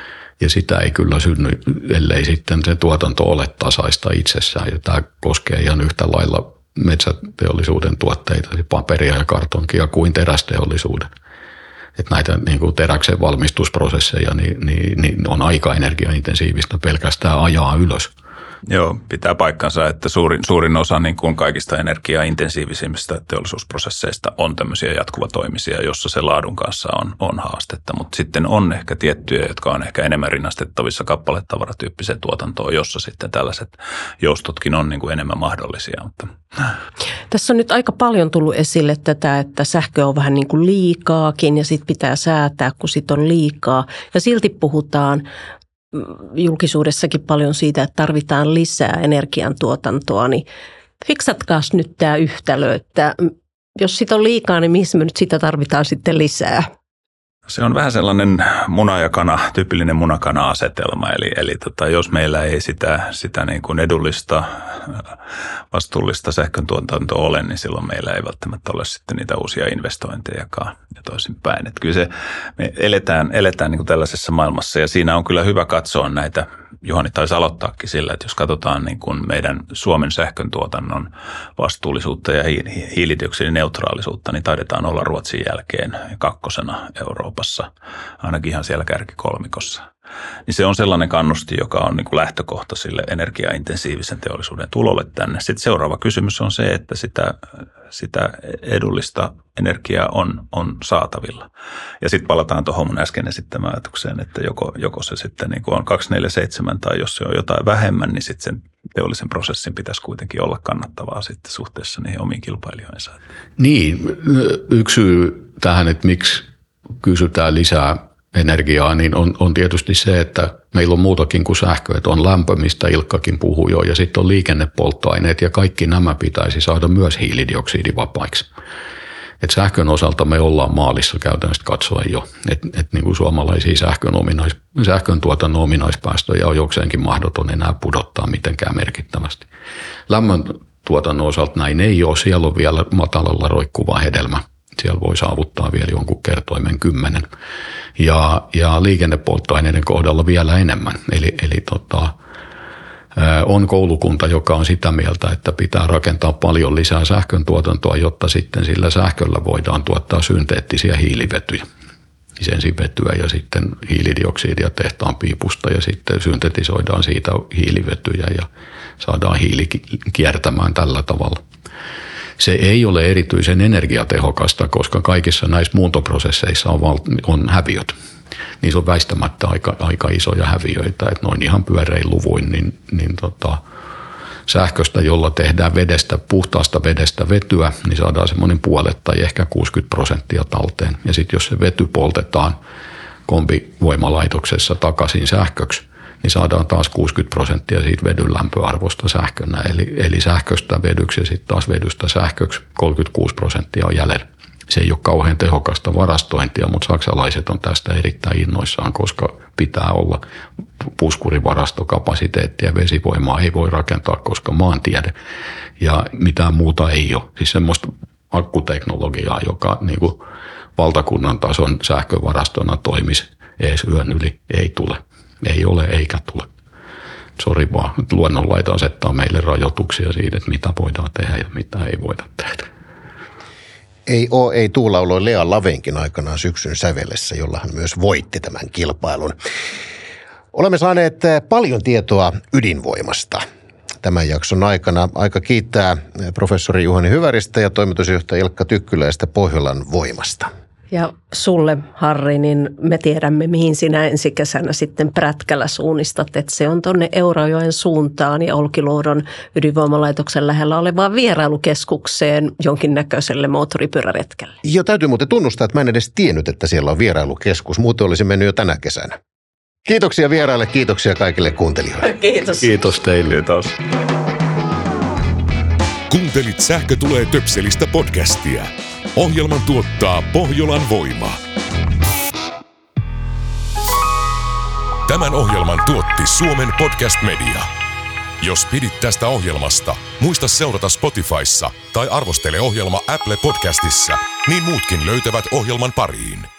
Ja sitä ei kyllä synny, ellei sitten se tuotanto ole tasaista itsessään. Ja tämä koskee ihan yhtä lailla metsäteollisuuden tuotteita, paperia ja kartonkia kuin terästeollisuuden. Että näitä niin kuin teräksen valmistusprosesseja niin, niin, niin on aika energiaintensiivistä pelkästään ajaa ylös. Joo, pitää paikkansa, että suurin, suurin osa niin kuin kaikista energiaintensiivisimmistä teollisuusprosesseista on tämmöisiä jatkuvatoimisia, jossa se laadun kanssa on, on haastetta. Mutta sitten on ehkä tiettyjä, jotka on ehkä enemmän rinnastettavissa kappaletavaratyyppiseen tuotantoon, jossa sitten tällaiset joustotkin on niin kuin enemmän mahdollisia. Mutta. Tässä on nyt aika paljon tullut esille tätä, että sähkö on vähän niin kuin liikaakin ja sitten pitää säätää, kun sit on liikaa. Ja silti puhutaan julkisuudessakin paljon siitä, että tarvitaan lisää energiantuotantoa, niin fiksatkaas nyt tämä yhtälö, että jos sitä on liikaa, niin missä me nyt sitä tarvitaan sitten lisää? Se on vähän sellainen muna ja kana, tyypillinen munakana-asetelma, eli, eli tota, jos meillä ei sitä, sitä niin kuin edullista, vastuullista sähköntuotantoa ole, niin silloin meillä ei välttämättä ole sitten niitä uusia investointejakaan ja toisinpäin. Että kyllä se, me eletään, eletään niin kuin tällaisessa maailmassa ja siinä on kyllä hyvä katsoa näitä, Juhani taisi aloittaakin sillä, että jos katsotaan niin kuin meidän Suomen sähköntuotannon vastuullisuutta ja hiilidioksidineutraalisuutta, niin taidetaan olla Ruotsin jälkeen kakkosena Euroopassa, ainakin ihan siellä kärkikolmikossa. Niin se on sellainen kannusti, joka on niin kuin lähtökohta sille energiaintensiivisen teollisuuden tulolle tänne. Sitten seuraava kysymys on se, että sitä, sitä edullista energiaa on, on saatavilla. Ja sitten palataan tuohon mun äsken esittämään ajatukseen, että joko, joko se sitten niin kuin on kaksikymmentäneljä seitsemän tai jos se on jotain vähemmän, niin sitten sen teollisen prosessin pitäisi kuitenkin olla kannattavaa sitten suhteessa niihin omiin kilpailijoihinsa. Niin, yksi syy tähän, että miksi kysytään lisää energiaa, niin on, on tietysti se, että meillä on muutakin kuin sähkö, että on lämpö, mistä Ilkkakin puhui jo, ja sitten on liikennepolttoaineet, ja kaikki nämä pitäisi saada myös hiilidioksidivapaiksi. Et sähkön osalta me ollaan maalissa käytännössä katsoen jo, että et niin kuin suomalaisia sähkön, ominais, sähkön tuotannon ominaispäästöjä on jokseenkin mahdoton enää pudottaa mitenkään merkittävästi. Lämmön tuotannon osalta näin ei ole, siellä on vielä matalalla roikkuva hedelmä. Siellä voi saavuttaa vielä jonkun kertoimen kymmenen. Ja, ja liikennepolttoaineiden kohdalla vielä enemmän. Eli, eli tota, on koulukunta, joka on sitä mieltä, että pitää rakentaa paljon lisää sähkön tuotantoa, jotta sitten sillä sähköllä voidaan tuottaa synteettisiä hiilivetyjä. Sensivetyä ja sitten hiilidioksidia tehtaan piipusta ja sitten syntetisoidaan siitä hiilivetyjä ja saadaan hiili kiertämään tällä tavalla. Se ei ole erityisen energiatehokasta, koska kaikissa näissä muuntoprosesseissa on, val- on häviöt. Niissä on väistämättä aika, aika isoja häviöitä, että noin ihan pyörein luvuin, niin, niin tota, sähköstä, jolla tehdään vedestä, puhtaasta vedestä vetyä, niin saadaan semmoinen puolet tai ehkä kuusikymmentä prosenttia talteen. Ja sitten jos se vety poltetaan kombivoimalaitoksessa takaisin sähköksi, niin saadaan taas kuusikymmentä prosenttia siitä vedyn lämpöarvosta sähkönä. Eli, eli sähköstä vedyksi ja sitten taas vedystä sähköksi kolmekymmentäkuusi prosenttia on jäljellä. Se ei ole kauhean tehokasta varastointia, mutta saksalaiset on tästä erittäin innoissaan, koska pitää olla puskurivarastokapasiteettia. Vesivoimaa ei voi rakentaa, koska maantiede ja mitään muuta ei ole. Siis semmoista akkuteknologiaa, joka niin kuin valtakunnan tason sähkövarastona toimisi edes yön yli, ei tule. Ei ole eikä tule. Sori vaan, luonnonlaita asettaa meille rajoituksia siitä, että mitä voidaan tehdä ja mitä ei voida tehdä. Ei ole, ei tuu lauloi Lea Lavenkin aikanaan syksyn sävelessä, jolla hän myös voitti tämän kilpailun. Olemme saaneet paljon tietoa ydinvoimasta tämän jakson aikana. Aika kiittää professori Juhani Hyväristä ja toimitusjohtaja Ilkka Tykkyläistä Pohjolan Voimasta. Ja sulle, Harri, niin me tiedämme, mihin sinä ensi kesänä sitten Prätkällä suunnistat, että se on tuonne Eurajoen suuntaan ja Olkiluodon ydinvoimalaitoksen lähellä olevaan vierailukeskukseen jonkinnäköiselle moottoripyöräretkelle. Jo täytyy muuten tunnustaa, että mä en edes tiennyt, että siellä on vierailukeskus. Muuten olisi mennyt jo tänä kesänä. Kiitoksia vieraille, kiitoksia kaikille kuuntelijoille. Kiitos. Kiitos teille. Kiitos. Kuuntelit Sähkö tulee töpselistä podcastia. Ohjelman tuottaa Pohjolan Voima. Tämän ohjelman tuotti Suomen Podcast Media. Jos pidit tästä ohjelmasta, muista seurata Spotifyssa tai arvostele ohjelma Apple Podcastissa, niin muutkin löytävät ohjelman pariin.